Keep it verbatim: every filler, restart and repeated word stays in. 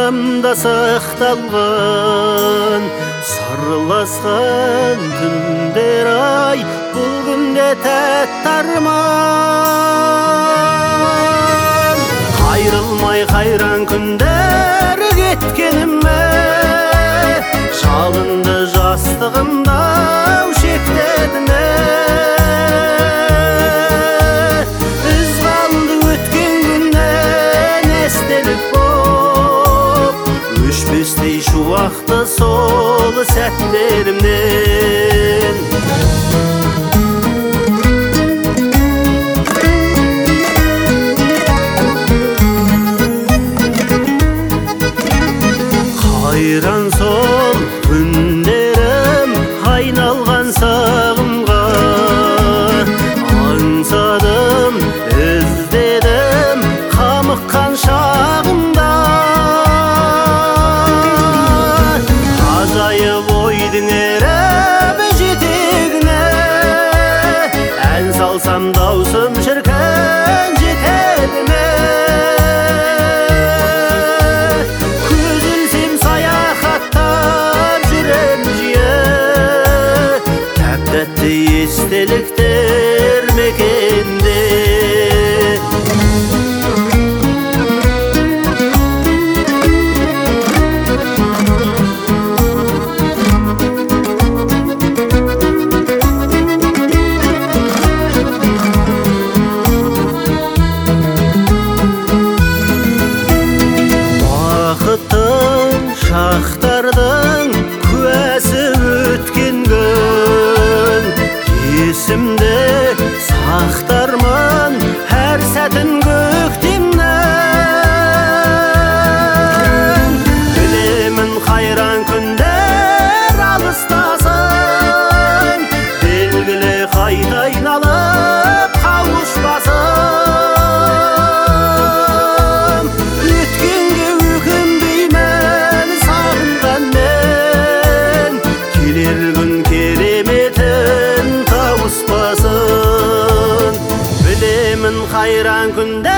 санамда сақталған сырласқан түндер ай бұл күнде тәтті арман. Қайрылмай қайран күндер кеткеніме жалынды жастығымда шектеді ме? Із қалды өткен күннен естелік боп өшпестей шуақты сол сәттерімнен. Қайран сол күндерім айналған сағымға, аңсадым, іздедім қамыққан шағымда. Ажайып ойдың еріп жетегіне, ән салсам даусым шіркін жетеді ме? Тәтті естеліктер мекенде. Бақыттың шақтардың куәсі өткен күн, есімде сақтармын әр сәтін көктемнің. Білемін қайран күндер алыстасын, белгілі қайта айналып қауышпасын. Өткенге өкінбеймін сағынған мен, келер күн кереметін тауыспасын. Білемін қайран күнде